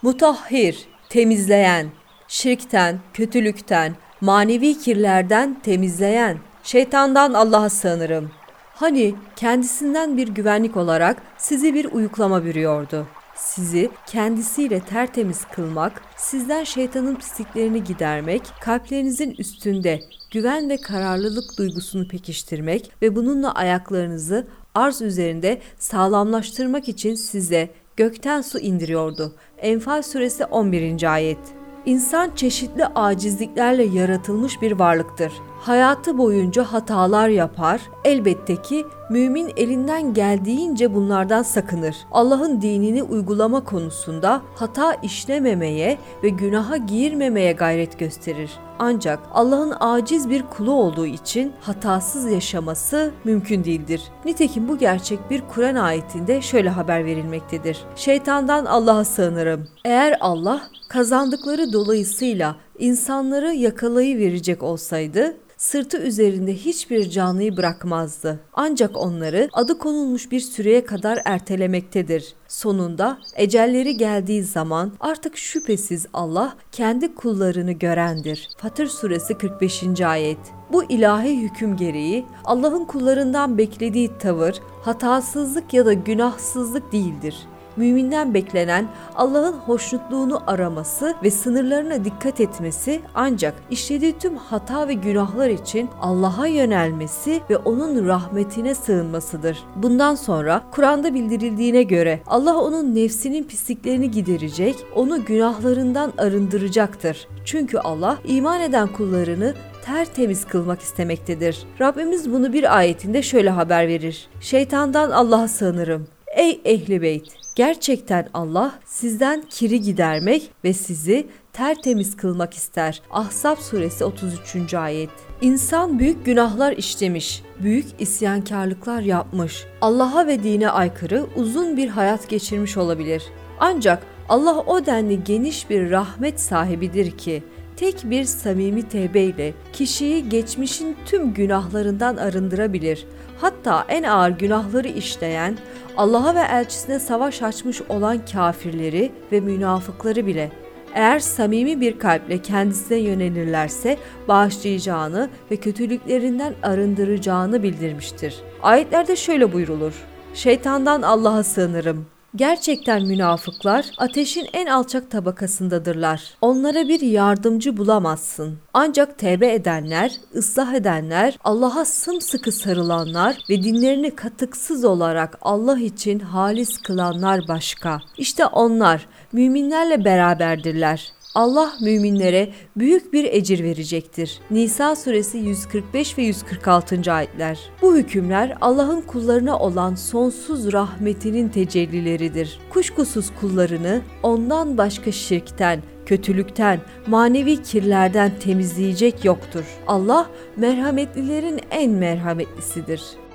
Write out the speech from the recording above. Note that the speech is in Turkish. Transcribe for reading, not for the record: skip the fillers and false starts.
Mutahhir, temizleyen, şirkten, kötülükten, manevi kirlerden temizleyen, şeytandan Allah'a sığınırım. Hani kendisinden bir güvenlik olarak sizi bir uyuklama bürüyordu. Sizi kendisiyle tertemiz kılmak, sizden şeytanın pisliklerini gidermek, kalplerinizin üstünde güven ve kararlılık duygusunu pekiştirmek ve bununla ayaklarınızı arz üzerinde sağlamlaştırmak için size gökten su indiriyordu. Enfal suresi 11. ayet. İnsan çeşitli acizliklerle yaratılmış bir varlıktır. Hayatı boyunca hatalar yapar. Elbette ki mümin elinden geldiğince bunlardan sakınır. Allah'ın dinini uygulama konusunda hata işlememeye ve günaha girmemeye gayret gösterir. Ancak Allah'ın aciz bir kulu olduğu için hatasız yaşaması mümkün değildir. Nitekim bu gerçek bir Kur'an ayetinde şöyle haber verilmektedir. Şeytandan Allah'a sığınırım. Eğer Allah kazandıkları dolayısıyla insanları yakalayıverecek olsaydı, sırtı üzerinde hiçbir canlıyı bırakmazdı. Ancak onları adı konulmuş bir süreye kadar ertelemektedir. Sonunda ecelleri geldiği zaman artık şüphesiz Allah kendi kullarını görendir. Fatır suresi 45. ayet. Bu ilahi hüküm gereği Allah'ın kullarından beklediği tavır hatasızlık ya da günahsızlık değildir. Müminden beklenen Allah'ın hoşnutluğunu araması ve sınırlarına dikkat etmesi, ancak işlediği tüm hata ve günahlar için Allah'a yönelmesi ve onun rahmetine sığınmasıdır. Bundan sonra Kur'an'da bildirildiğine göre Allah onun nefsinin pisliklerini giderecek, onu günahlarından arındıracaktır. Çünkü Allah iman eden kullarını tertemiz kılmak istemektedir. Rabbimiz bunu bir ayetinde şöyle haber verir. Şeytandan Allah'a sığınırım. Ey ehli beyt! Gerçekten Allah sizden kiri gidermek ve sizi tertemiz kılmak ister. Ahzab suresi 33. ayet. İnsan büyük günahlar işlemiş, büyük isyankarlıklar yapmış, Allah'a ve dine aykırı uzun bir hayat geçirmiş olabilir. Ancak Allah o denli geniş bir rahmet sahibidir ki, tek bir samimi tevbe ile kişiyi geçmişin tüm günahlarından arındırabilir. Hatta en ağır günahları işleyen, Allah'a ve elçisine savaş açmış olan kafirleri ve münafıkları bile eğer samimi bir kalple kendisine yönelirlerse bağışlayacağını ve kötülüklerinden arındıracağını bildirmiştir. Ayetlerde şöyle buyrulur. Şeytandan Allah'a sığınırım. Gerçekten münafıklar ateşin en alçak tabakasındadırlar. Onlara bir yardımcı bulamazsın. Ancak tevbe edenler, ıslah edenler, Allah'a sımsıkı sarılanlar ve dinlerini katıksız olarak Allah için halis kılanlar başka. İşte onlar müminlerle beraberdirler. Allah müminlere büyük bir ecir verecektir. Nisa suresi 145 ve 146. ayetler. Bu hükümler Allah'ın kullarına olan sonsuz rahmetinin tecellileridir. Kuşkusuz kullarını ondan başka şirkten, kötülükten, manevi kirlerden temizleyecek yoktur. Allah merhametlilerin en merhametlisidir.